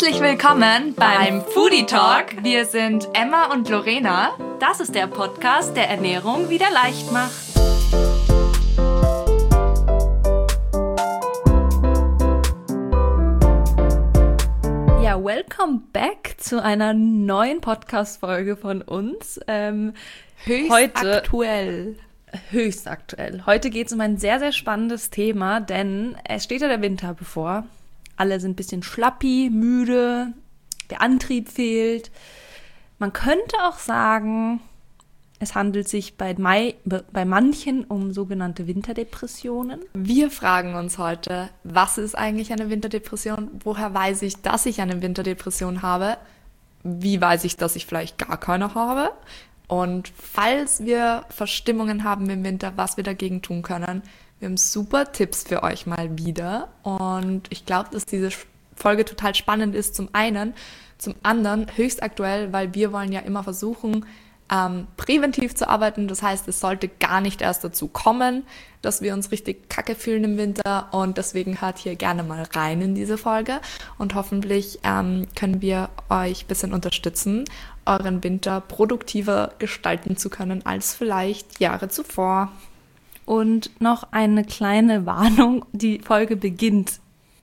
Herzlich willkommen beim Foodie Talk. Wir sind Emma und Lorena. Das ist der Podcast, der Ernährung wieder leicht macht. Ja, welcome back zu einer neuen Podcast-Folge von uns. Höchst aktuell. Heute geht es um ein sehr, sehr spannendes Thema, denn es steht ja der Winter bevor. Alle sind ein bisschen schlappi, müde, der Antrieb fehlt. Man könnte auch sagen, es handelt sich bei manchen um sogenannte Winterdepressionen. Wir fragen uns heute, was ist eigentlich eine Winterdepression? Woher weiß ich, dass ich eine Winterdepression habe? Wie weiß ich, dass ich vielleicht gar keine habe? Und falls wir Verstimmungen haben im Winter, was wir dagegen tun können. Wir haben super Tipps für euch mal wieder. Und ich glaube, dass diese Folge total spannend ist, zum einen. Zum anderen höchst aktuell, weil wir wollen ja immer versuchen, präventiv zu arbeiten. Das heißt, es sollte gar nicht erst dazu kommen, dass wir uns richtig kacke fühlen im Winter. Und deswegen hört hier gerne mal rein in diese Folge. Und hoffentlich können wir euch ein bisschen unterstützen, euren Winter produktiver gestalten zu können als vielleicht Jahre zuvor. Und noch eine kleine Warnung, die Folge beginnt,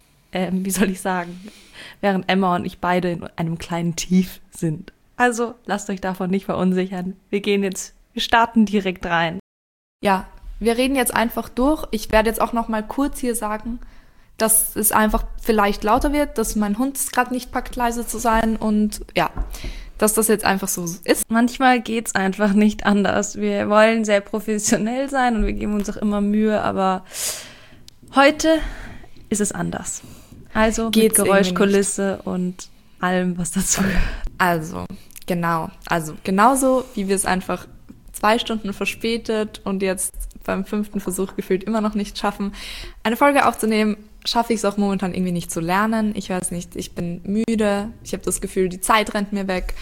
während Emma und ich beide in einem kleinen Tief sind. Also lasst euch davon nicht verunsichern. Wir starten direkt rein. Ja, wir reden jetzt einfach durch. Ich werde jetzt auch noch mal kurz hier sagen, dass es einfach vielleicht lauter wird, dass mein Hund es gerade nicht packt, leise zu sein und ja, dass das jetzt einfach so ist. Manchmal geht's einfach nicht anders. Wir wollen sehr professionell sein und wir geben uns auch immer Mühe, aber heute ist es anders. Also geht's mit Geräuschkulisse und allem, was dazu gehört. Also genauso wie wir es einfach 2 Stunden verspätet und jetzt beim 5. Versuch gefühlt immer noch nicht schaffen, eine Folge aufzunehmen, schaffe ich es auch momentan irgendwie nicht zu lernen. Ich weiß nicht, ich bin müde, ich habe das Gefühl, die Zeit rennt mir weg.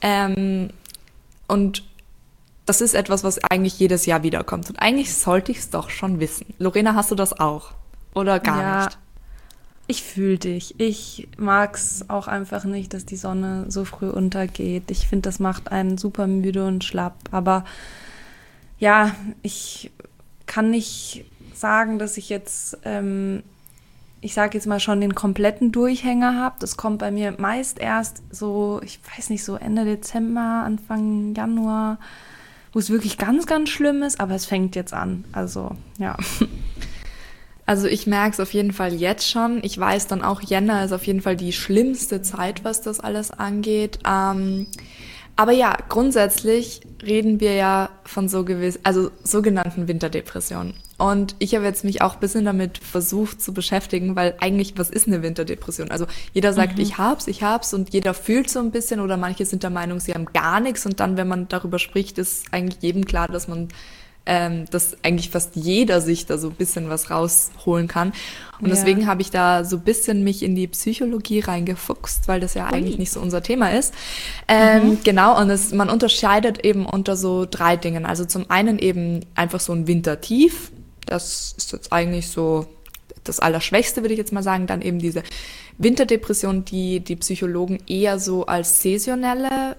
Und das ist etwas, was eigentlich jedes Jahr wiederkommt. Und eigentlich sollte ich es doch schon wissen. Lorena, hast du das auch? Oder gar nicht? Ich fühle dich. Ich mag's auch einfach nicht, dass die Sonne so früh untergeht. Ich finde, das macht einen super müde und schlapp. Aber ja, ich kann nicht sagen, dass ich jetzt ich sage jetzt mal schon den kompletten Durchhänger habe. Das kommt bei mir meist erst so, ich weiß nicht, so Ende Dezember, Anfang Januar, wo es wirklich ganz, ganz schlimm ist, aber es fängt jetzt an. Also, ja. Also ich merke es auf jeden Fall jetzt schon. Ich weiß dann auch, Jänner ist auf jeden Fall die schlimmste Zeit, was das alles angeht. Aber ja, grundsätzlich reden wir ja von sogenannten Winterdepressionen. Und ich habe jetzt mich auch ein bisschen damit versucht zu beschäftigen, weil eigentlich, was ist eine Winterdepression? Also jeder sagt, ich hab's und jeder fühlt so ein bisschen oder manche sind der Meinung, sie haben gar nichts und dann, wenn man darüber spricht, ist eigentlich jedem klar, dass eigentlich fast jeder sich da so ein bisschen was rausholen kann. Und deswegen habe ich da so ein bisschen mich in die Psychologie reingefuchst, weil das ja eigentlich nicht so unser Thema ist. Genau, und man unterscheidet eben unter so 3 Dingen. Also zum einen eben einfach so ein Wintertief. Das ist jetzt eigentlich so das Allerschwächste, würde ich jetzt mal sagen. Dann eben diese Winterdepression, die Psychologen eher so als saisonelle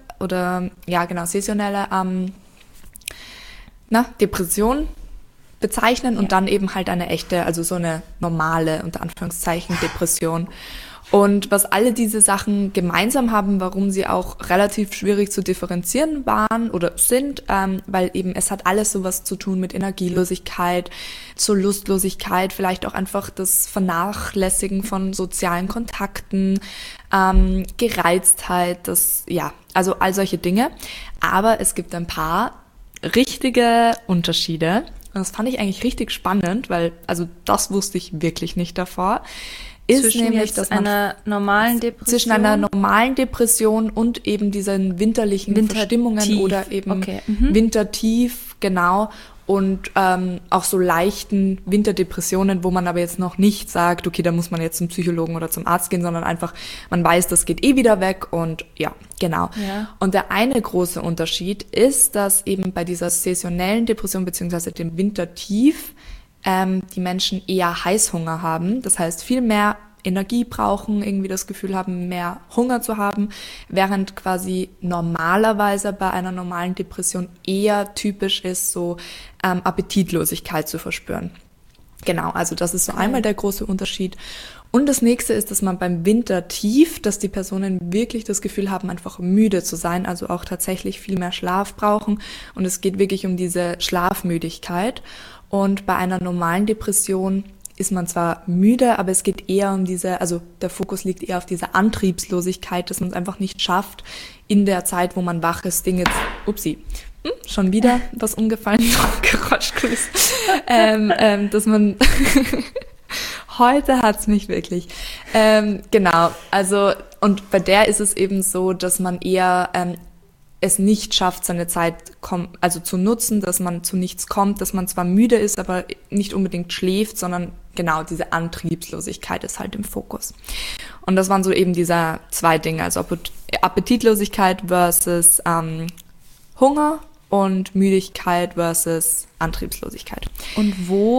Depression bezeichnen und dann eben halt eine echte, also so eine normale, unter Anführungszeichen, Depression. Und was alle diese Sachen gemeinsam haben, warum sie auch relativ schwierig zu differenzieren waren oder sind, weil eben es hat alles sowas zu tun mit Energielosigkeit, zur Lustlosigkeit, vielleicht auch einfach das Vernachlässigen von sozialen Kontakten, Gereiztheit, also all solche Dinge. Aber es gibt ein paar richtige Unterschiede. Und das fand ich eigentlich richtig spannend, weil, also das wusste ich wirklich nicht davor. Zwischen einer normalen Depression und eben diesen winterlichen Verstimmungen oder eben Wintertief, genau. Und auch so leichten Winterdepressionen, wo man aber jetzt noch nicht sagt, okay, da muss man jetzt zum Psychologen oder zum Arzt gehen, sondern einfach, man weiß, das geht eh wieder weg und ja, genau. Ja. Und der eine große Unterschied ist, dass eben bei dieser saisonellen Depression beziehungsweise dem Wintertief die Menschen eher Heißhunger haben. Das heißt, viel mehr Energie brauchen, irgendwie das Gefühl haben, mehr Hunger zu haben, während quasi normalerweise bei einer normalen Depression eher typisch ist, so Appetitlosigkeit zu verspüren. Genau, also das ist so einmal der große Unterschied. Und das nächste ist, dass man beim Wintertief, dass die Personen wirklich das Gefühl haben, einfach müde zu sein, also auch tatsächlich viel mehr Schlaf brauchen. Und es geht wirklich um diese Schlafmüdigkeit. Und bei einer normalen Depression ist man zwar müde, aber es geht eher um also der Fokus liegt eher auf dieser Antriebslosigkeit, dass man es einfach nicht schafft, in der Zeit, wo man wach ist, Dinge schon wieder was umgefallen, Geräuschkulis, dass man, heute hat's mich wirklich, genau, also, und bei der ist es eben so, dass man eher es nicht schafft, seine Zeit zu nutzen, dass man zu nichts kommt, dass man zwar müde ist, aber nicht unbedingt schläft, sondern genau diese Antriebslosigkeit ist halt im Fokus. Und das waren so eben diese zwei Dinge, also Appetitlosigkeit versus Hunger und Müdigkeit versus Antriebslosigkeit. Und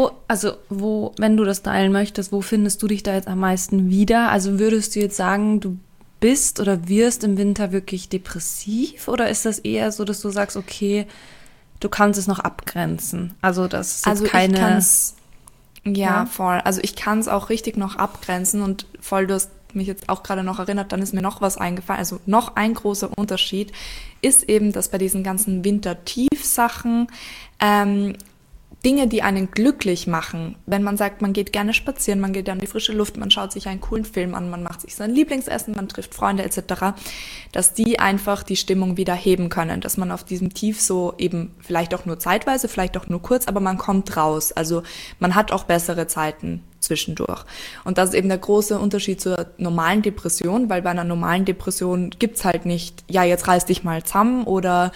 wenn du das teilen möchtest, wo findest du dich da jetzt am meisten wieder? Also würdest du jetzt sagen, du bist oder wirst im Winter wirklich depressiv? Oder ist das eher so, dass du sagst, okay, du kannst es noch abgrenzen? Also das ist jetzt keine... Ich kann's, ja, voll. Also ich kann es auch richtig noch abgrenzen und voll, du hast mich jetzt auch gerade noch erinnert, dann ist mir noch was eingefallen. Also noch ein großer Unterschied ist eben, dass bei diesen ganzen Wintertief-Sachen Dinge, die einen glücklich machen, wenn man sagt, man geht gerne spazieren, man geht an die frische Luft, man schaut sich einen coolen Film an, man macht sich sein Lieblingsessen, man trifft Freunde etc., dass die einfach die Stimmung wieder heben können, dass man auf diesem Tief so eben vielleicht auch nur zeitweise, vielleicht auch nur kurz, aber man kommt raus. Also man hat auch bessere Zeiten zwischendurch. Und das ist eben der große Unterschied zur normalen Depression, weil bei einer normalen Depression gibt's halt nicht, ja, jetzt reiß dich mal zusammen oder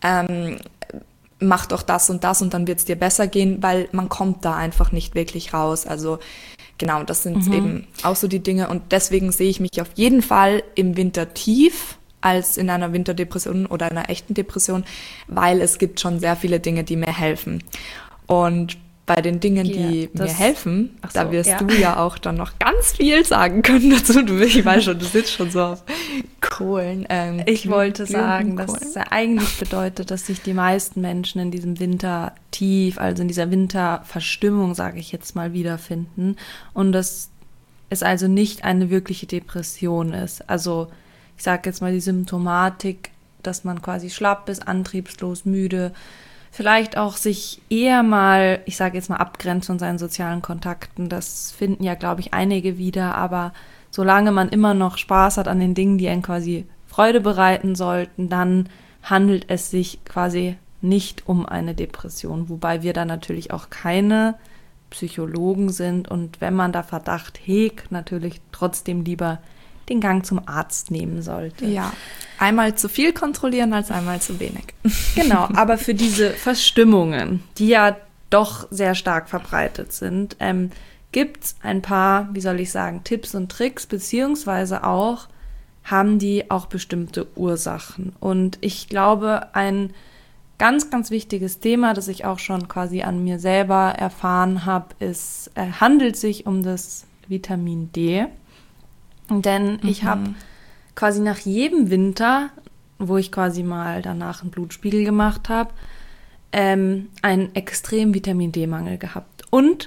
mach doch das und dann wird's dir besser gehen, weil man kommt da einfach nicht wirklich raus. Also genau, das sind eben auch so die Dinge und deswegen sehe ich mich auf jeden Fall im Winter tief als in einer Winterdepression oder einer echten Depression, weil es gibt schon sehr viele Dinge, die mir helfen. Und bei den Dingen, die mir helfen, da wirst du ja auch dann noch ganz viel sagen können dazu. Ich weiß schon, du sitzt schon so auf Kohlen. Ich wollte sagen, dass es ja eigentlich bedeutet, dass sich die meisten Menschen in diesem Wintertief, also in dieser Winterverstimmung, sage ich jetzt mal, wiederfinden. Und dass es also nicht eine wirkliche Depression ist. Also ich sage jetzt mal die Symptomatik, dass man quasi schlapp ist, antriebslos, müde, vielleicht auch sich eher mal, ich sage jetzt mal, abgrenzt von seinen sozialen Kontakten. Das finden ja, glaube ich, einige wieder. Aber solange man immer noch Spaß hat an den Dingen, die einen quasi Freude bereiten sollten, dann handelt es sich quasi nicht um eine Depression. Wobei wir da natürlich auch keine Psychologen sind. Und wenn man da Verdacht hegt, natürlich trotzdem lieber den Gang zum Arzt nehmen sollte. Ja, einmal zu viel kontrollieren als einmal zu wenig. Genau, aber für diese Verstimmungen, die ja doch sehr stark verbreitet sind, gibt's ein paar, wie soll ich sagen, Tipps und Tricks, beziehungsweise auch haben die auch bestimmte Ursachen. Und ich glaube, ein ganz, ganz wichtiges Thema, das ich auch schon quasi an mir selber erfahren habe, handelt sich um das Vitamin D. Denn ich habe quasi nach jedem Winter, wo ich quasi mal danach einen Blutspiegel gemacht habe, einen extremen Vitamin-D-Mangel gehabt. Und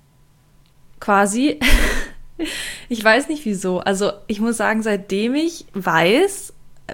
quasi, ich weiß nicht wieso, also ich muss sagen, seitdem ich weiß,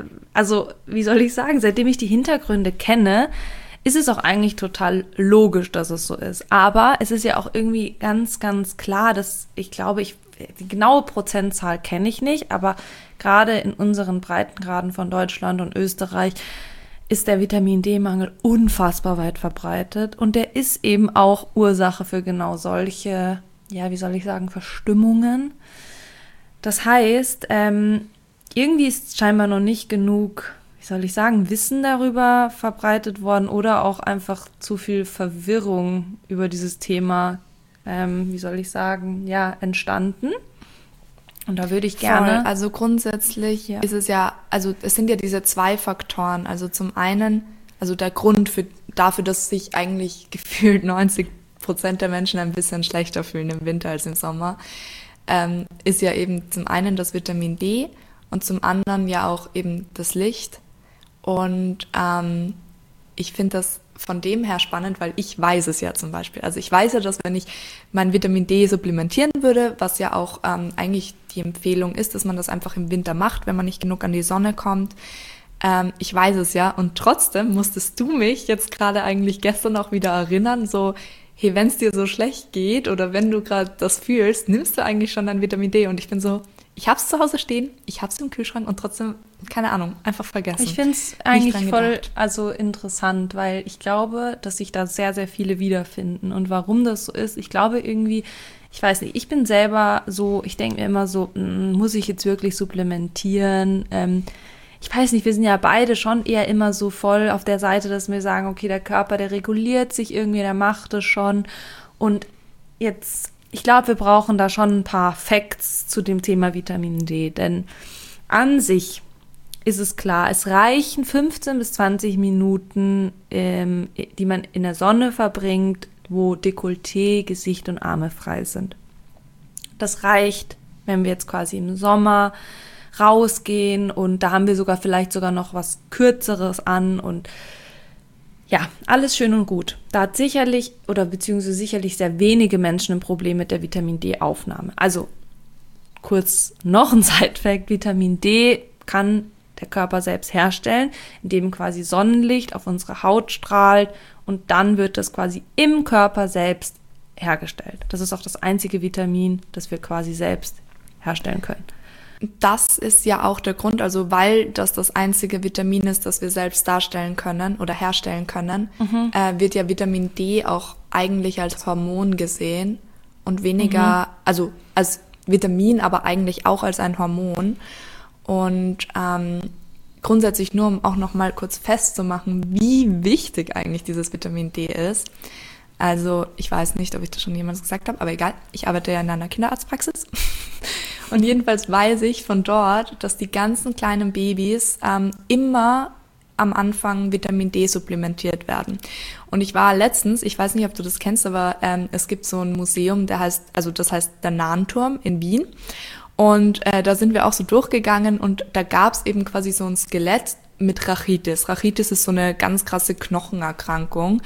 seitdem ich die Hintergründe kenne, ist es auch eigentlich total logisch, dass es so ist. Aber es ist ja auch irgendwie ganz, ganz klar, dass ich glaube, die genaue Prozentzahl kenne ich nicht, aber gerade in unseren Breitengraden von Deutschland und Österreich ist der Vitamin-D-Mangel unfassbar weit verbreitet und der ist eben auch Ursache für genau solche, ja, wie soll ich sagen, Verstimmungen. Das heißt, irgendwie ist scheinbar noch nicht genug, wie soll ich sagen, Wissen darüber verbreitet worden oder auch einfach zu viel Verwirrung über dieses Thema entstanden. Und da würde ich gerne... Voll. Also grundsätzlich ist es ja, also es sind ja diese zwei Faktoren. Also zum einen, also der Grund dafür, dass sich eigentlich gefühlt 90% der Menschen ein bisschen schlechter fühlen im Winter als im Sommer, ist ja eben zum einen das Vitamin D und zum anderen ja auch eben das Licht. Und ich finde das von dem her spannend, weil ich weiß es ja zum Beispiel. Also ich weiß ja, dass wenn ich mein Vitamin D supplementieren würde, was ja auch eigentlich die Empfehlung ist, dass man das einfach im Winter macht, wenn man nicht genug an die Sonne kommt. Ich weiß es ja und trotzdem musstest du mich jetzt gerade eigentlich gestern auch wieder erinnern, so, hey, wenn es dir so schlecht geht oder wenn du gerade das fühlst, nimmst du eigentlich schon dein Vitamin D? Und ich bin so, ich hab's zu Hause stehen, ich hab's im Kühlschrank und trotzdem, keine Ahnung, einfach vergessen. Ich finde es eigentlich voll interessant, weil ich glaube, dass sich da sehr, sehr viele wiederfinden. Und warum das so ist, ich glaube irgendwie, ich weiß nicht, ich bin selber so, ich denke mir immer so, muss ich jetzt wirklich supplementieren? Ich weiß nicht, wir sind ja beide schon eher immer so voll auf der Seite, dass wir sagen, okay, der Körper, der reguliert sich irgendwie, der macht es schon. Und jetzt, ich glaube, wir brauchen da schon ein paar Facts zu dem Thema Vitamin D, denn an sich ist es klar, es reichen 15 bis 20 Minuten, die man in der Sonne verbringt, wo Dekolleté, Gesicht und Arme frei sind. Das reicht, wenn wir jetzt quasi im Sommer rausgehen und da haben wir vielleicht sogar noch was Kürzeres an und ja, alles schön und gut. Da hat sicherlich sehr wenige Menschen ein Problem mit der Vitamin D-Aufnahme. Also kurz noch ein Side-Fact, Vitamin D kann der Körper selbst herstellen, indem quasi Sonnenlicht auf unsere Haut strahlt und dann wird das quasi im Körper selbst hergestellt. Das ist auch das einzige Vitamin, das wir quasi selbst herstellen können. Das ist ja auch der Grund, also weil das einzige Vitamin ist, das wir selbst darstellen können oder herstellen können, wird ja Vitamin D auch eigentlich als Hormon gesehen und weniger, also als Vitamin, aber eigentlich auch als ein Hormon. Und grundsätzlich nur, um auch noch mal kurz festzumachen, wie wichtig eigentlich dieses Vitamin D ist. Also ich weiß nicht, ob ich das schon jemals gesagt habe, aber egal, ich arbeite ja in einer Kinderarztpraxis. Und jedenfalls weiß ich von dort, dass die ganzen kleinen Babys immer am Anfang Vitamin D supplementiert werden. Und ich war letztens, ich weiß nicht, ob du das kennst, aber es gibt so ein Museum, das heißt der Nahenturm in Wien. Und da sind wir auch so durchgegangen und da gab es eben quasi so ein Skelett mit Rachitis. Rachitis ist so eine ganz krasse Knochenerkrankung,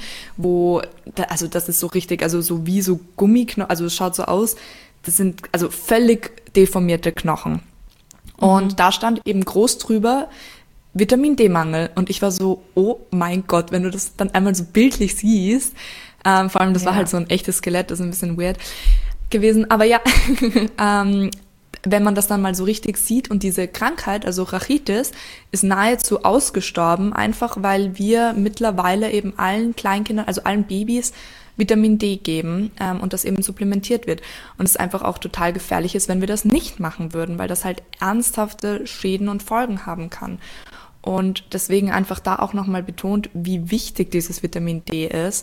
das ist so richtig, also so wie so Gummiknochen, also es schaut so aus, das sind also völlig deformierte Knochen. Und da stand eben groß drüber Vitamin D-Mangel. Und ich war so, oh mein Gott, wenn du das dann einmal so bildlich siehst, vor allem das war halt so ein echtes Skelett, das ist ein bisschen weird gewesen. Aber ja, wenn man das dann mal so richtig sieht und diese Krankheit, also Rachitis, ist nahezu ausgestorben, einfach weil wir mittlerweile eben allen Kleinkindern, also allen Babys, Vitamin D geben und das eben supplementiert wird. Und es einfach auch total gefährlich ist, wenn wir das nicht machen würden, weil das halt ernsthafte Schäden und Folgen haben kann. Und deswegen einfach da auch nochmal betont, wie wichtig dieses Vitamin D ist.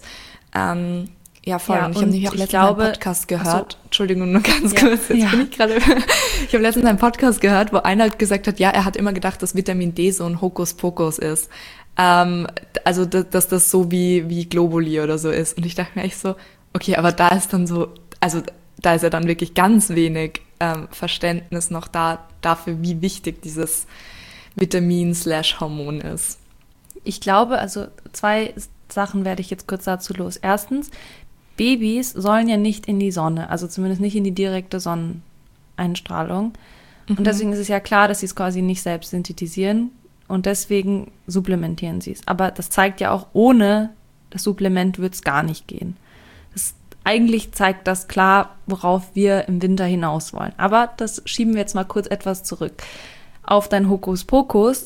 Ja, voll. Ja, und ich habe nämlich auch letztens einen Podcast gehört. Entschuldigung, nur ganz kurz. Ich habe letztens einen Podcast gehört, wo einer gesagt hat, ja, er hat immer gedacht, dass Vitamin D so ein Hokuspokus ist. Also, dass das so wie Globuli oder so ist. Und ich dachte mir echt so, okay, aber da ist dann so, also da ist ja dann wirklich ganz wenig Verständnis noch dafür, wie wichtig dieses Vitamin/Hormon ist. Ich glaube, also 2 Sachen werde ich jetzt kurz dazu los. Erstens, Babys sollen ja nicht in die Sonne, also zumindest nicht in die direkte Sonneneinstrahlung. Und deswegen ist es ja klar, dass sie es quasi nicht selbst synthetisieren und deswegen supplementieren sie es. Aber das zeigt ja auch, ohne das Supplement wird es gar nicht gehen. Eigentlich zeigt das klar, worauf wir im Winter hinaus wollen. Aber das schieben wir jetzt mal kurz etwas zurück. Auf dein Hokuspokus.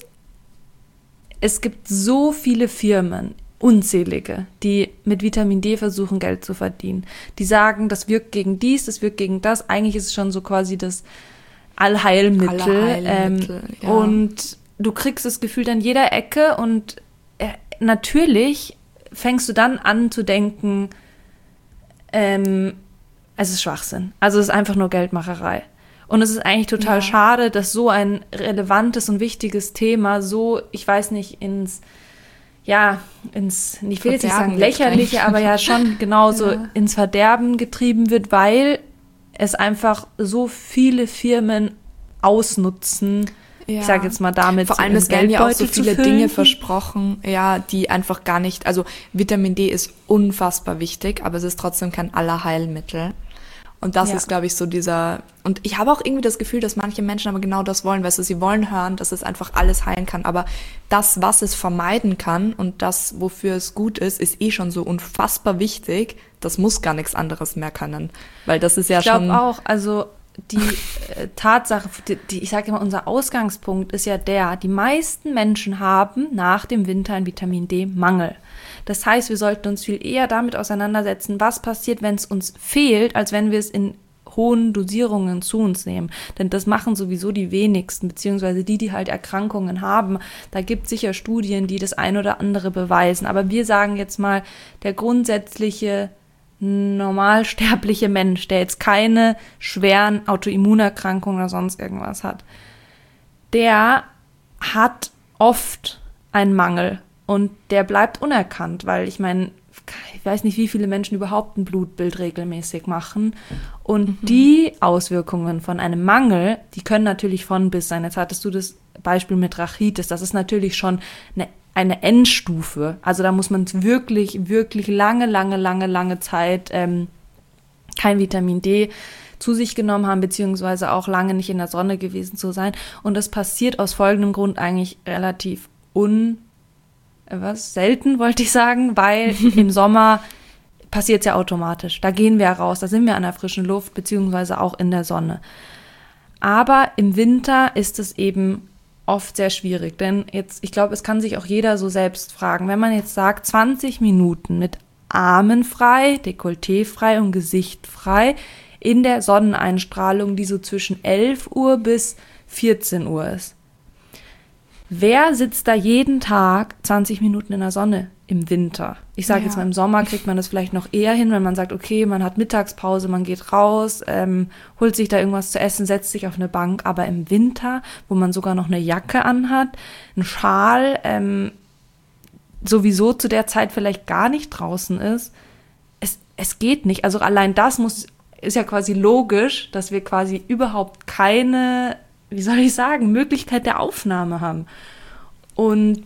Es gibt so viele Firmen, unzählige, die mit Vitamin D versuchen, Geld zu verdienen. Die sagen, das wirkt gegen dies, das wirkt gegen das. Eigentlich ist es schon so quasi das Allheilmittel. Ja. Und du kriegst das Gefühl an jeder Ecke und natürlich fängst du dann an zu denken, es ist Schwachsinn. Also es ist einfach nur Geldmacherei. Und es ist eigentlich total schade, dass so ein relevantes und wichtiges Thema so, ich weiß nicht, ich will jetzt nicht sagen lächerliche, aber ja schon genauso ins Verderben getrieben wird, weil es einfach so viele Firmen ausnutzen, ich sage jetzt mal damit, vor allem, es werden ja auch so viele Dinge versprochen, ja, die einfach gar nicht, also Vitamin D ist unfassbar wichtig, aber es ist trotzdem kein Allerheilmittel. Und das ist, glaube ich, so dieser, und ich habe auch irgendwie das Gefühl, dass manche Menschen aber genau das wollen, weißt du, sie wollen hören, dass es einfach alles heilen kann, aber das, was es vermeiden kann und das, wofür es gut ist eh schon so unfassbar wichtig, das muss gar nichts anderes mehr können, weil das ist ja schon... Ich glaube auch, also die Tatsache, ich sage immer, unser Ausgangspunkt ist ja die meisten Menschen haben nach dem Winter einen Vitamin D-Mangel. Das heißt, wir sollten uns viel eher damit auseinandersetzen, was passiert, wenn es uns fehlt, als wenn wir es in hohen Dosierungen zu uns nehmen. Denn das machen sowieso die wenigsten, beziehungsweise die halt Erkrankungen haben. Da gibt es sicher Studien, die das ein oder andere beweisen. Aber wir sagen jetzt mal, der grundsätzliche normalsterbliche Mensch, der jetzt keine schweren Autoimmunerkrankungen oder sonst irgendwas hat, der hat oft einen Mangel und der bleibt unerkannt, weil ich meine, ich weiß nicht, wie viele Menschen überhaupt ein Blutbild regelmäßig machen und die Auswirkungen von einem Mangel, die können natürlich von bis sein. Jetzt hattest du das Beispiel mit Rachitis, das ist natürlich schon eine Endstufe. Also da muss man wirklich, wirklich lange Zeit kein Vitamin D zu sich genommen haben, beziehungsweise auch lange nicht in der Sonne gewesen zu sein. Und das passiert aus folgendem Grund eigentlich relativ selten, wollte ich sagen, weil im Sommer passiert es ja automatisch. Da gehen wir raus, da sind wir an der frischen Luft, beziehungsweise auch in der Sonne. Aber im Winter ist es eben oft sehr schwierig, denn jetzt, ich glaube, es kann sich auch jeder so selbst fragen, wenn man jetzt sagt, 20 Minuten mit Armen frei, Dekolleté frei und Gesicht frei in der Sonneneinstrahlung, die so zwischen 11 Uhr bis 14 Uhr ist. Wer sitzt da jeden Tag 20 Minuten in der Sonne im Winter? Ich sage jetzt mal, im Sommer kriegt man das vielleicht noch eher hin, wenn man sagt, okay, man hat Mittagspause, man geht raus, holt sich da irgendwas zu essen, setzt sich auf eine Bank. Aber im Winter, wo man sogar noch eine Jacke anhat, einen Schal, sowieso zu der Zeit vielleicht gar nicht draußen ist, es geht nicht. Also allein das ist ja quasi logisch, dass wir quasi überhaupt keine, wie soll ich sagen, Möglichkeit der Aufnahme haben. Und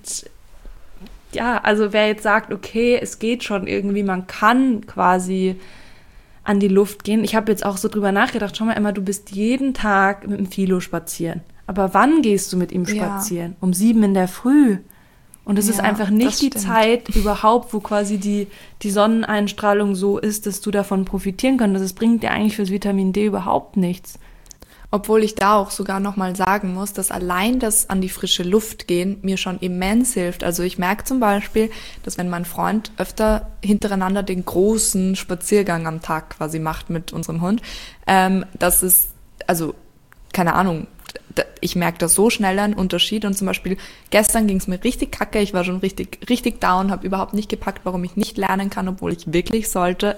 ja, also wer jetzt sagt, okay, es geht schon irgendwie, man kann quasi an die Luft gehen. Ich habe jetzt auch so drüber nachgedacht, schau mal, Emma, du bist jeden Tag mit dem Philo spazieren. Aber wann gehst du mit ihm spazieren? Ja. Um 7 in der Früh. Und es ist einfach nicht die Zeit überhaupt, wo quasi die Sonneneinstrahlung so ist, dass du davon profitieren könntest. Das bringt dir eigentlich fürs Vitamin D überhaupt nichts. Obwohl ich da auch sogar nochmal sagen muss, dass allein das an die frische Luft gehen mir schon immens hilft. Also ich merke zum Beispiel, dass wenn mein Freund öfter hintereinander den großen Spaziergang am Tag quasi macht mit unserem Hund, dass es, also keine Ahnung, ich merke da so schnell einen Unterschied. Und zum Beispiel gestern ging es mir richtig kacke, ich war schon richtig down, habe überhaupt nicht gepackt, warum ich nicht lernen kann, obwohl ich wirklich sollte.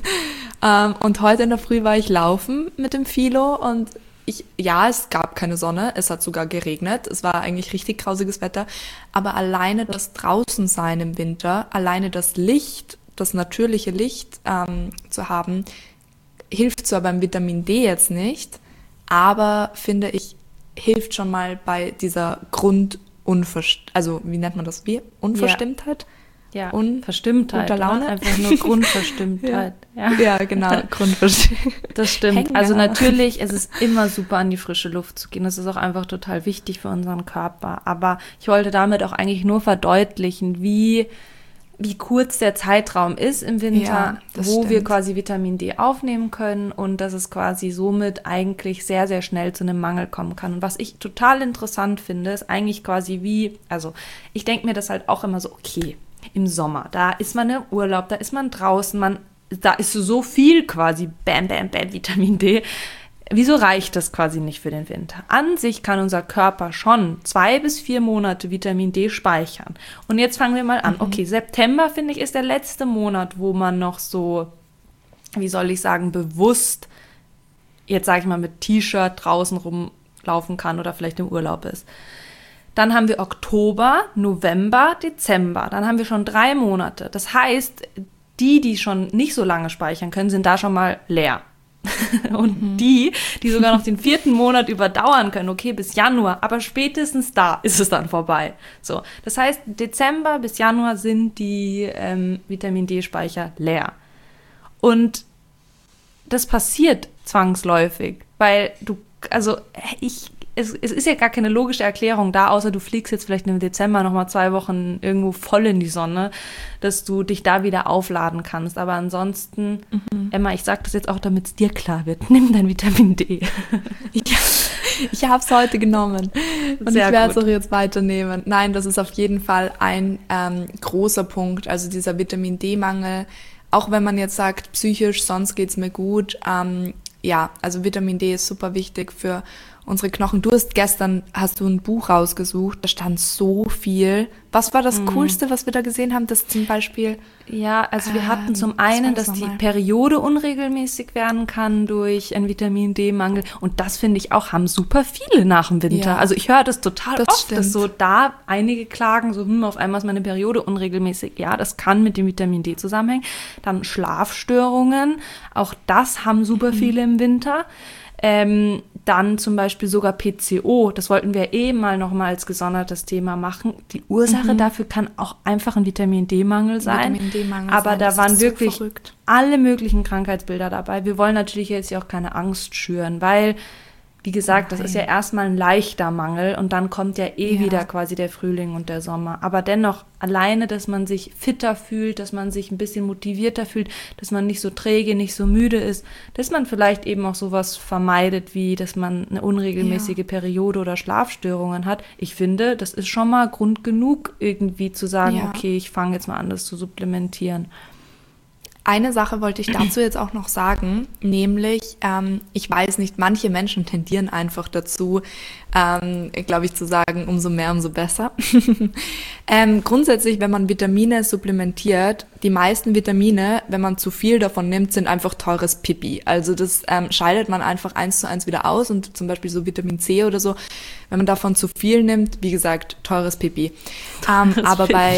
Und heute in der Früh war ich laufen mit dem Philo und es gab keine Sonne, es hat sogar geregnet, es war eigentlich richtig grausiges Wetter, aber alleine das Draußensein im Winter, alleine das Licht, das natürliche Licht zu haben, hilft zwar beim Vitamin D jetzt nicht, aber finde ich, hilft schon mal bei dieser also wie nennt man das, Unverstimmtheit? Ja, Verstimmtheit. Guter Laune. Einfach nur Grundverstimmtheit. Ja, genau, Grundverstimmtheit. Das stimmt. Also natürlich, es ist immer super, an die frische Luft zu gehen. Das ist auch einfach total wichtig für unseren Körper. Aber ich wollte damit auch eigentlich nur verdeutlichen, wie kurz der Zeitraum ist im Winter, wo wir quasi Vitamin D aufnehmen können und dass es quasi somit eigentlich sehr, sehr schnell zu einem Mangel kommen kann. Und was ich total interessant finde, ist eigentlich quasi also ich denke mir das halt auch immer so, okay, im Sommer, da ist man im Urlaub, da ist man draußen, da ist so viel quasi, bam, Vitamin D. Wieso reicht das quasi nicht für den Winter? An sich kann unser Körper schon 2 bis 4 Monate Vitamin D speichern. Und jetzt fangen wir mal an. Okay, September, finde ich, ist der letzte Monat, wo man noch so, wie soll ich sagen, bewusst, jetzt sage ich mal, mit T-Shirt draußen rumlaufen kann oder vielleicht im Urlaub ist. Dann haben wir Oktober, November, Dezember. Dann haben wir schon 3 Monate. Das heißt, die schon nicht so lange speichern können, sind da schon mal leer. Und die sogar noch den 4. Monat überdauern können, okay, bis Januar, aber spätestens da ist es dann vorbei. So, das heißt, Dezember bis Januar sind die Vitamin D-Speicher leer. Und das passiert zwangsläufig, weil es ist ja gar keine logische Erklärung da, außer du fliegst jetzt vielleicht im Dezember nochmal 2 Wochen irgendwo voll in die Sonne, dass du dich da wieder aufladen kannst. Aber ansonsten, Emma, ich sag das jetzt auch, damit es dir klar wird, nimm dein Vitamin D. Ich habe es heute genommen und Sehr ich werde es gut. auch jetzt weiternehmen. Nein, das ist auf jeden Fall ein großer Punkt, also dieser Vitamin D-Mangel. Auch wenn man jetzt sagt, psychisch, sonst geht's mir gut. Ja, also Vitamin D ist super wichtig für unsere Knochen. Hast du ein Buch rausgesucht, da stand so viel. Was war das Coolste, was wir da gesehen haben? Das zum Beispiel... Ja, also wir hatten zum was war einen, das dass die nochmal? Periode unregelmäßig werden kann durch einen Vitamin D-Mangel. Und das finde ich auch, haben super viele nach dem Winter. Ja. Also ich höre das total Das oft, stimmt. dass so da einige klagen, so auf einmal ist meine Periode unregelmäßig. Ja, das kann mit dem Vitamin D zusammenhängen. Dann Schlafstörungen, auch das haben super viele im Winter. Dann zum Beispiel sogar PCO, das wollten wir mal nochmal als gesondertes Thema machen. Die Ursache dafür kann auch einfach ein Vitamin D-Mangel sein. Vitamin D-Mangel Aber sein, da das waren ist so wirklich verrückt. alle möglichen Krankheitsbilder dabei. Wir wollen natürlich jetzt hier auch keine Angst schüren, weil, wie gesagt, das ist ja erstmal ein leichter Mangel und dann kommt ja wieder quasi der Frühling und der Sommer. Aber dennoch alleine, dass man sich fitter fühlt, dass man sich ein bisschen motivierter fühlt, dass man nicht so träge, nicht so müde ist, dass man vielleicht eben auch sowas vermeidet, wie dass man eine unregelmäßige Periode oder Schlafstörungen hat. Ich finde, das ist schon mal Grund genug, irgendwie zu sagen, Ja. okay, ich fange jetzt mal an, das zu supplementieren. Eine Sache wollte ich dazu jetzt auch noch sagen, nämlich, ich weiß nicht, manche Menschen tendieren einfach dazu, glaube ich, zu sagen, umso mehr, umso besser. Grundsätzlich, wenn man Vitamine supplementiert, die meisten Vitamine, wenn man zu viel davon nimmt, sind einfach teures Pipi. Also das scheidet man einfach 1:1 wieder aus und zum Beispiel so Vitamin C oder so, wenn man davon zu viel nimmt, wie gesagt, teures Pipi. Aber bei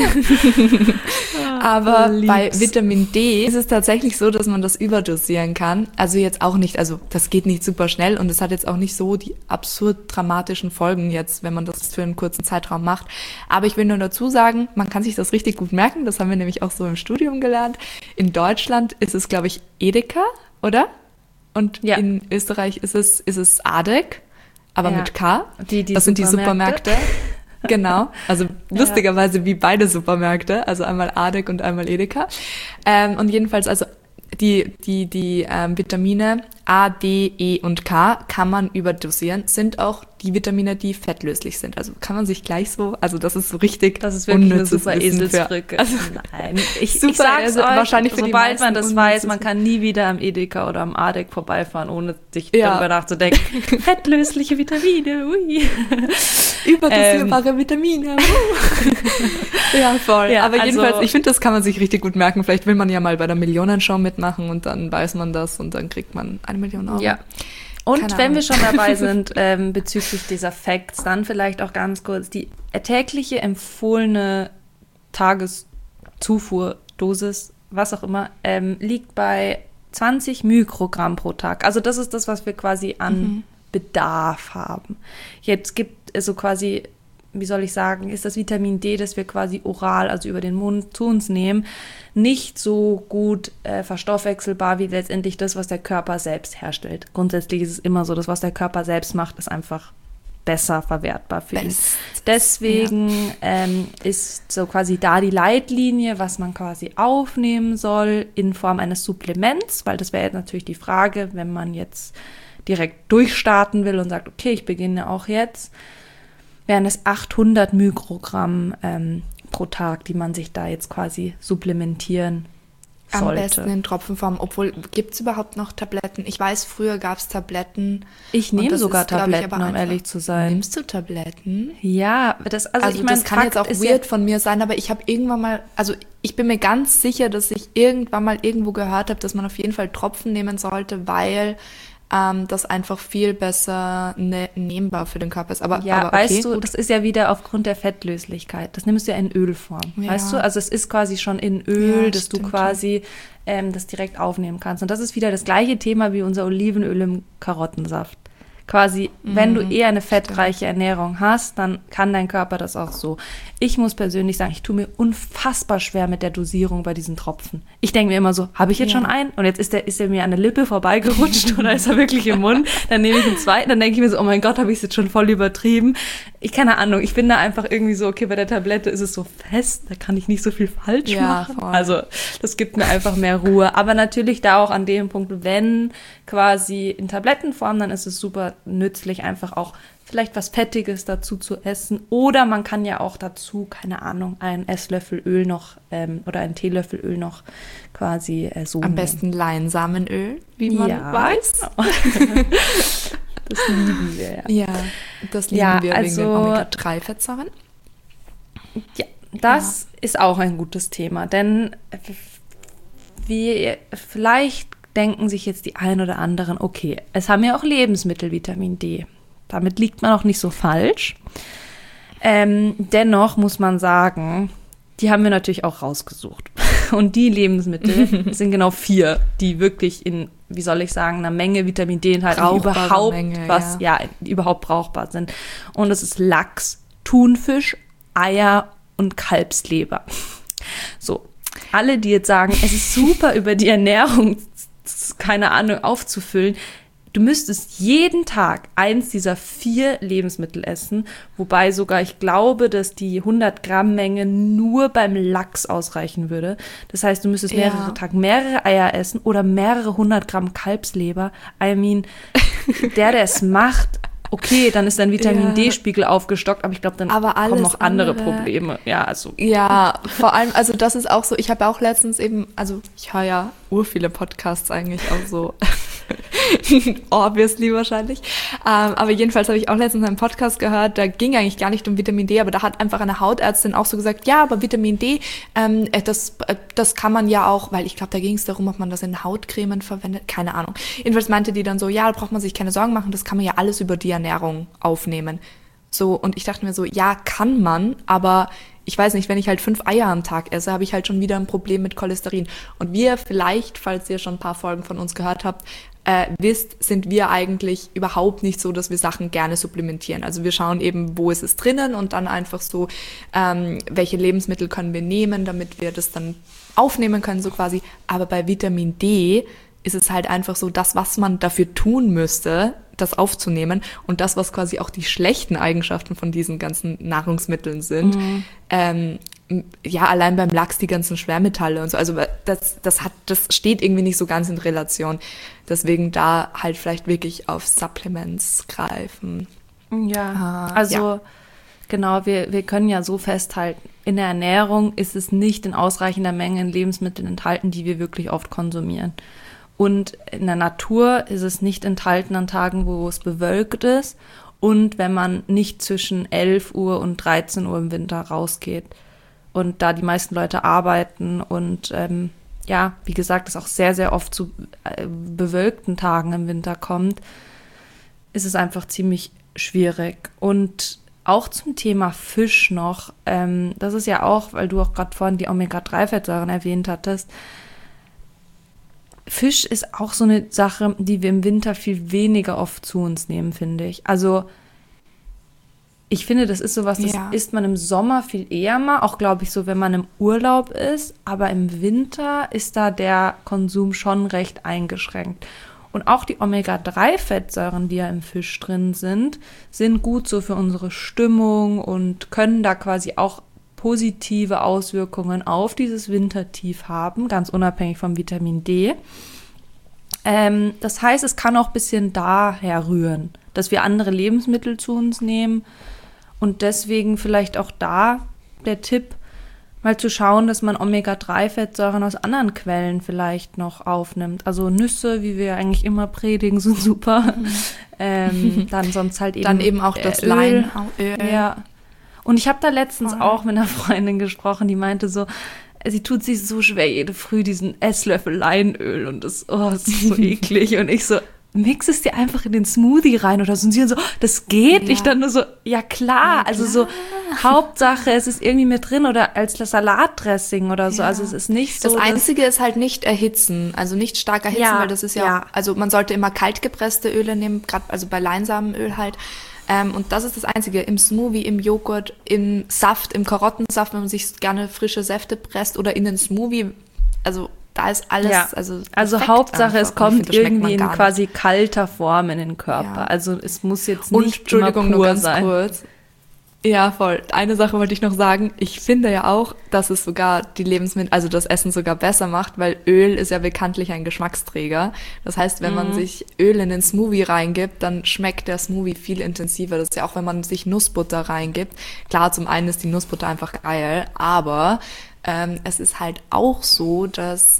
Vitamin D ist es tatsächlich so, dass man das überdosieren kann. Also jetzt auch nicht, also das geht nicht super schnell und es hat jetzt auch nicht so die absurd dramatischen Folgen jetzt, wenn man das für einen kurzen Zeitraum macht. Aber ich will nur dazu sagen, man kann sich das richtig gut merken, das haben wir nämlich auch so im Studium gelernt. In Deutschland ist es, glaube ich, Edeka, oder? Und in Österreich ist es Adek, aber mit K. Das sind die Supermärkte. Genau, also lustigerweise wie beide Supermärkte, also einmal Adek und einmal Edeka. Und jedenfalls, also die Vitamine A, D, E und K kann man überdosieren, sind auch die Vitamine, die fettlöslich sind. Also kann man sich gleich so, also das ist so richtig Das ist wirklich eine unnützes super Wissen Eselsbrücke. Also, Nein, ich super, sag's also euch, wahrscheinlich für die sobald man das meisten weiß, unnützes man kann nie wieder am Edeka oder am Adek vorbeifahren, ohne sich Ja. darüber nachzudenken. Fettlösliche Vitamine, ui. überdosierbare Vitamine. Ja, voll. Ja, aber also- jedenfalls, ich finde, das kann man sich richtig gut merken. Vielleicht will man ja mal bei der Millionenshow mitmachen und dann weiß man das und dann kriegt man 1 Million Euro. Ja. Und Keine wenn Ahnung. wir schon dabei sind, bezüglich dieser Facts, dann vielleicht auch ganz kurz, die tägliche empfohlene Tageszufuhrdosis, was auch immer, liegt bei 20 Mikrogramm pro Tag. Also das ist das, was wir quasi an Bedarf haben. Jetzt gibt es so quasi, wie soll ich sagen, ist das Vitamin D, das wir quasi oral, also über den Mund zu uns nehmen, nicht so gut verstoffwechselbar wie letztendlich das, was der Körper selbst herstellt. Grundsätzlich ist es immer so, das, was der Körper selbst macht, ist einfach besser verwertbar für ihn. Deswegen ist so quasi da die Leitlinie, was man quasi aufnehmen soll in Form eines Supplements, weil das wäre jetzt natürlich die Frage, wenn man jetzt direkt durchstarten will und sagt, okay, ich beginne auch jetzt, wären es 800 Mikrogramm pro Tag, die man sich da jetzt quasi supplementieren Am sollte. besten in Tropfenform. Obwohl, gibt es überhaupt noch Tabletten? Ich weiß, früher gab es Tabletten. Ich Und nehme das sogar ist, glaub ich, Tabletten, aber um einfach- ehrlich zu sein. Nimmst du Tabletten? Ja, also ich meine, das kann jetzt auch weird von mir sein, aber ich habe irgendwann mal, also ich bin mir ganz sicher, dass ich irgendwann mal irgendwo gehört habe, dass man auf jeden Fall Tropfen nehmen sollte, weil das einfach viel besser nehmbar für den Körper ist. Aber okay, weißt du, gut. das ist ja wieder aufgrund der Fettlöslichkeit. Das nimmst du ja in Ölform, weißt du? Also es ist quasi schon in Öl, dass du quasi das direkt aufnehmen kannst. Und das ist wieder das gleiche Thema wie unser Olivenöl im Karottensaft. Quasi, wenn du eher eine fettreiche Ernährung hast, dann kann dein Körper das auch so. Ich muss persönlich sagen, ich tue mir unfassbar schwer mit der Dosierung bei diesen Tropfen. Ich denke mir immer so, habe ich jetzt schon einen? Und jetzt ist der mir an der Lippe vorbeigerutscht oder ist er wirklich im Mund? Dann nehme ich einen zweiten, dann denke ich mir so, oh mein Gott, habe ich es jetzt schon voll übertrieben. Keine Ahnung, ich bin da einfach irgendwie so, okay, bei der Tablette ist es so fest, da kann ich nicht so viel falsch machen. Voll. Also das gibt mir einfach mehr Ruhe. Aber natürlich da auch an dem Punkt, wenn quasi in Tablettenform, dann ist es super nützlich, einfach auch vielleicht was Fettiges dazu zu essen. Oder man kann ja auch dazu, keine Ahnung, einen Esslöffel Öl noch oder einen Teelöffel Öl noch quasi so am besten Leinsamenöl, wie man weiß. Das lieben wir, ja. Das lieben wir wegen den Omega-3-Fettsäuren. Ja, das ist auch ein gutes Thema, denn vielleicht denken sich jetzt die ein oder anderen, okay, es haben ja auch Lebensmittel Vitamin D. Damit liegt man auch nicht so falsch. Dennoch muss man sagen, die haben wir natürlich auch rausgesucht. Und die Lebensmittel sind genau 4, die wirklich in, wie soll ich sagen, einer Menge Vitamin D enthalten, die überhaupt brauchbar sind. Und das ist Lachs, Thunfisch, Eier und Kalbsleber. So, alle, die jetzt sagen, es ist super, über die Ernährung, keine Ahnung, aufzufüllen. Du müsstest jeden Tag eins dieser 4 Lebensmittel essen, wobei sogar ich glaube, dass die 100 Gramm Menge nur beim Lachs ausreichen würde. Das heißt, du müsstest mehrere Tage mehrere Eier essen oder mehrere 100 Gramm Kalbsleber. I mean, der es macht, okay, dann ist dein Vitamin D-Spiegel aufgestockt, aber ich glaube, dann kommen noch andere Probleme. Ja, vor allem, also das ist auch so, ich habe auch letztens eben, also ich höre ja viele Podcasts eigentlich auch so, obviously wahrscheinlich, aber jedenfalls habe ich auch letztens einen Podcast gehört, da ging eigentlich gar nicht um Vitamin D, aber da hat einfach eine Hautärztin auch so gesagt, ja, aber Vitamin D, das kann man ja auch, weil ich glaube, da ging es darum, ob man das in Hautcremen verwendet, keine Ahnung. Jedenfalls meinte die dann so, ja, da braucht man sich keine Sorgen machen, das kann man ja alles über die Ernährung aufnehmen. So, und ich dachte mir so, ja, kann man, aber ich weiß nicht, wenn ich halt 5 Eier am Tag esse, habe ich halt schon wieder ein Problem mit Cholesterin. Und wir vielleicht, falls ihr schon ein paar Folgen von uns gehört habt, wisst, sind wir eigentlich überhaupt nicht so, dass wir Sachen gerne supplementieren. Also wir schauen eben, wo ist es drinnen und dann einfach so, welche Lebensmittel können wir nehmen, damit wir das dann aufnehmen können, so quasi. Aber bei Vitamin D ist es halt einfach so, das, was man dafür tun müsste, das aufzunehmen und das, was quasi auch die schlechten Eigenschaften von diesen ganzen Nahrungsmitteln sind. Allein beim Lachs die ganzen Schwermetalle und so. Also das steht irgendwie nicht so ganz in Relation. Deswegen da halt vielleicht wirklich auf Supplements greifen. Genau, wir können ja so festhalten, in der Ernährung ist es nicht in ausreichender Menge in Lebensmitteln enthalten, die wir wirklich oft konsumieren. Und in der Natur ist es nicht enthalten an Tagen, wo es bewölkt ist und wenn man nicht zwischen 11 Uhr und 13 Uhr im Winter rausgeht. Und da die meisten Leute arbeiten und wie gesagt, es auch sehr, sehr oft zu bewölkten Tagen im Winter kommt, ist es einfach ziemlich schwierig. Und auch zum Thema Fisch noch, das ist ja auch, weil du auch gerade vorhin die Omega-3-Fettsäuren erwähnt hattest, Fisch ist auch so eine Sache, die wir im Winter viel weniger oft zu uns nehmen, finde ich. Also ich finde, das ist sowas, das isst man im Sommer viel eher mal, auch glaube ich so, wenn man im Urlaub ist, aber im Winter ist da der Konsum schon recht eingeschränkt. Und auch die Omega-3-Fettsäuren, die ja im Fisch drin sind gut so für unsere Stimmung und können da quasi auch positive Auswirkungen auf dieses Wintertief haben, ganz unabhängig vom Vitamin D. Das heißt, es kann auch ein bisschen daher rühren, dass wir andere Lebensmittel zu uns nehmen und deswegen vielleicht auch da der Tipp, mal zu schauen, dass man Omega-3-Fettsäuren aus anderen Quellen vielleicht noch aufnimmt. Also Nüsse, wie wir eigentlich immer predigen, sind super. Dann sonst halt eben dann eben auch das Leinöl. Ja. Und ich habe da letztens auch mit einer Freundin gesprochen, die meinte so, sie tut sich so schwer, jede Früh diesen Esslöffel Leinöl und das ist so eklig. Und ich so, mix es dir einfach in den Smoothie rein oder so. Und sie so, das geht? Ja. Ich dann nur so, ja klar. Ja, Also klar. so, Hauptsache, es ist irgendwie mit drin oder als Salatdressing oder so. Ja. Also es ist nicht so. Das Einzige ist halt nicht erhitzen, also nicht stark erhitzen, Ja, weil das ist ja. also man sollte immer kalt gepresste Öle nehmen, gerade also bei Leinsamenöl halt. Und das ist das Einzige, im Smoothie, im Joghurt, im Saft, im Karottensaft, wenn man sich gerne frische Säfte presst oder in den Smoothie, also da ist alles, Ja. also Also perfekt Hauptsache, einfach. es Und ich kommt finde, das schmeckt irgendwie man in gar nicht. quasi kalter Form in den Körper. Ja. Also es muss jetzt Und nicht Entschuldigung, immer nur pur ganz sein. kurz. Ja, voll. Eine Sache wollte ich noch sagen. Ich finde ja auch, dass es sogar die Lebensmittel, also das Essen sogar besser macht, weil Öl ist ja bekanntlich ein Geschmacksträger. Das heißt, wenn man sich Öl in den Smoothie reingibt, dann schmeckt der Smoothie viel intensiver. Das ist ja auch, wenn man sich Nussbutter reingibt. Klar, zum einen ist die Nussbutter einfach geil, aber es ist halt auch so, dass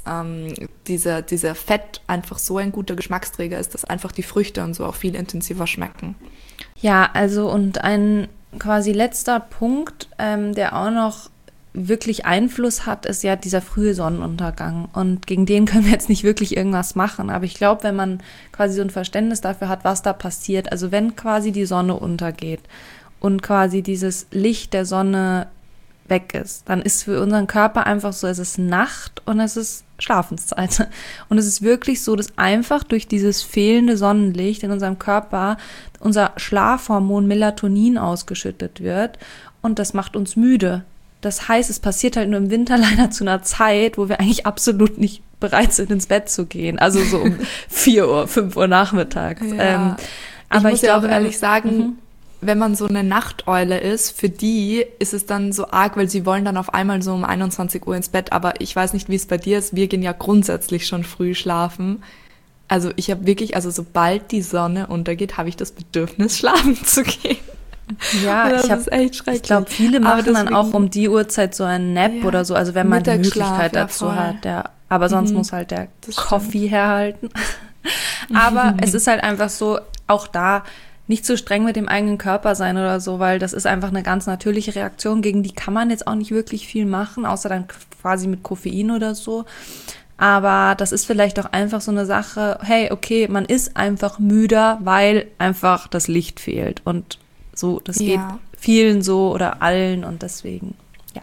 dieser Fett einfach so ein guter Geschmacksträger ist, dass einfach die Früchte und so auch viel intensiver schmecken. Ja, also und ein quasi letzter Punkt, der auch noch wirklich Einfluss hat, ist ja dieser frühe Sonnenuntergang. Und gegen den können wir jetzt nicht wirklich irgendwas machen. Aber ich glaube, wenn man quasi so ein Verständnis dafür hat, was da passiert, also wenn quasi die Sonne untergeht und quasi dieses Licht der Sonne weg ist, dann ist für unseren Körper einfach so, es ist Nacht und es ist Schlafenszeit. Und es ist wirklich so, dass einfach durch dieses fehlende Sonnenlicht in unserem Körper unser Schlafhormon Melatonin ausgeschüttet wird und das macht uns müde. Das heißt, es passiert halt nur im Winter leider zu einer Zeit, wo wir eigentlich absolut nicht bereit sind, ins Bett zu gehen. Also so um 4 Uhr, 5 Uhr nachmittags. Ja. Aber ich muss ja glaube, auch ehrlich sagen, wenn man so eine Nachteule ist, für die ist es dann so arg, weil sie wollen dann auf einmal so um 21 Uhr ins Bett. Aber ich weiß nicht, wie es bei dir ist. Wir gehen ja grundsätzlich schon früh schlafen. Also ich habe wirklich, also sobald die Sonne untergeht, habe ich das Bedürfnis, schlafen zu gehen. ja, Das ist echt schrecklich. ich glaube, viele Aber machen dann deswegen- auch um die Uhrzeit so einen Nap Ja. oder so, also wenn man die Mittagsschlaf, Möglichkeit ja, dazu voll. hat. Ja. Aber sonst muss halt der Das stimmt. Coffee herhalten. Aber es ist halt einfach so, auch da nicht zu streng mit dem eigenen Körper sein oder so, weil das ist einfach eine ganz natürliche Reaktion, gegen die kann man jetzt auch nicht wirklich viel machen, außer dann quasi mit Koffein oder so. Aber das ist vielleicht auch einfach so eine Sache, hey, okay, man ist einfach müder, weil einfach das Licht fehlt. Und so, das geht Ja. vielen so oder allen und deswegen, ja.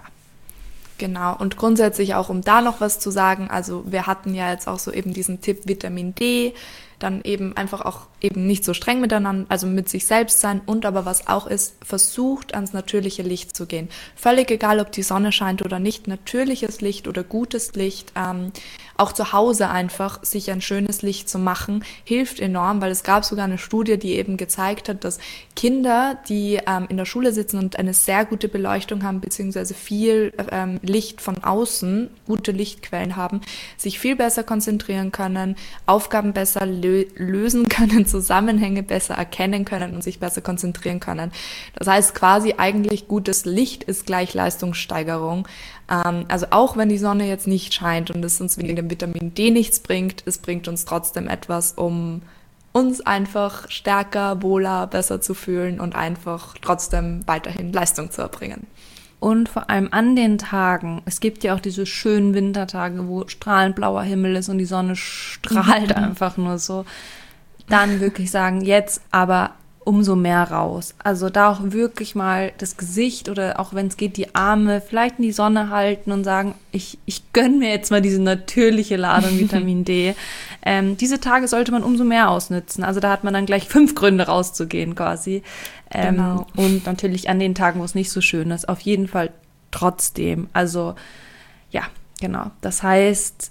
Genau, und grundsätzlich auch, um da noch was zu sagen, also wir hatten ja jetzt auch so eben diesen Tipp Vitamin D, dann eben einfach auch eben nicht so streng miteinander, also mit sich selbst sein und aber was auch ist, versucht ans natürliche Licht zu gehen. Völlig egal, ob die Sonne scheint oder nicht, natürliches Licht oder gutes Licht, auch zu Hause einfach sich ein schönes Licht zu machen, hilft enorm, weil es gab sogar eine Studie, die eben gezeigt hat, dass Kinder, die in der Schule sitzen und eine sehr gute Beleuchtung haben, beziehungsweise viel Licht von außen, gute Lichtquellen haben, sich viel besser konzentrieren können, Aufgaben besser lösen können, Zusammenhänge besser erkennen können und sich besser konzentrieren können. Das heißt quasi eigentlich gutes Licht ist gleich Leistungssteigerung. Also auch wenn die Sonne jetzt nicht scheint und es uns wegen dem Vitamin D nichts bringt, es bringt uns trotzdem etwas, um uns einfach stärker, wohler, besser zu fühlen und einfach trotzdem weiterhin Leistung zu erbringen. Und vor allem an den Tagen, es gibt ja auch diese schönen Wintertage, wo strahlend blauer Himmel ist und die Sonne strahlt einfach nur so, dann wirklich sagen, jetzt aber umso mehr raus. Also da auch wirklich mal das Gesicht oder auch wenn es geht, die Arme vielleicht in die Sonne halten und sagen, ich gönne mir jetzt mal diese natürliche Ladung Vitamin D. Diese Tage sollte man umso mehr ausnützen. Also da hat man dann gleich 5 Gründe rauszugehen quasi. Genau. Und natürlich an den Tagen, wo es nicht so schön ist, auf jeden Fall trotzdem. Also ja, genau. Das heißt,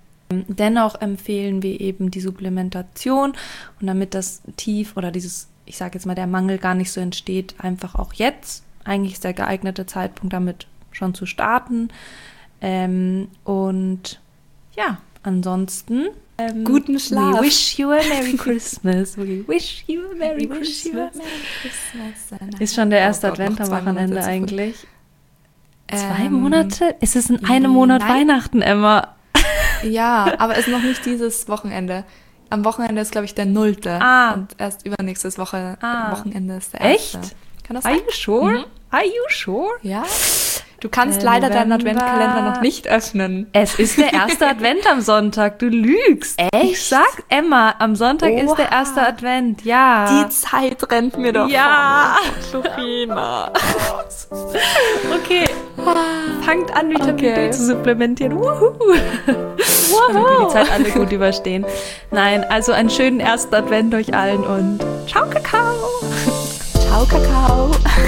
dennoch empfehlen wir eben die Supplementation und damit das Tief oder dieses, ich sage jetzt mal, der Mangel gar nicht so entsteht, einfach auch jetzt. Eigentlich ist der geeignete Zeitpunkt, damit schon zu starten. Und ja, ansonsten Guten Schlaf. We wish you a Merry Christmas. We wish you a Merry Christmas. Ist schon der erste Advent am Wochenende eigentlich? 2 Monate? Ist es in einem Monat nein. Weihnachten, Emma? Ja, aber es ist noch nicht dieses Wochenende. Am Wochenende ist, glaube ich, der 0. Und erst übernächstes Wochenende ist der 1. Echt? Kann das Are sein? you sure? Are you sure? Ja. Du kannst leider deinen Adventkalender noch nicht öffnen. Es ist der erste Advent am Sonntag, du lügst. Echt? Ich sag Emma, am Sonntag ist der erste Advent, ja. Die Zeit rennt mir doch Ja. vor. Sophina. Okay, fangt an, Vitamin D zu supplementieren. Wuhu. Damit wir die Zeit alle gut überstehen. Nein, also einen schönen ersten Advent euch allen und ciao, Kakao. Ciao, Kakao.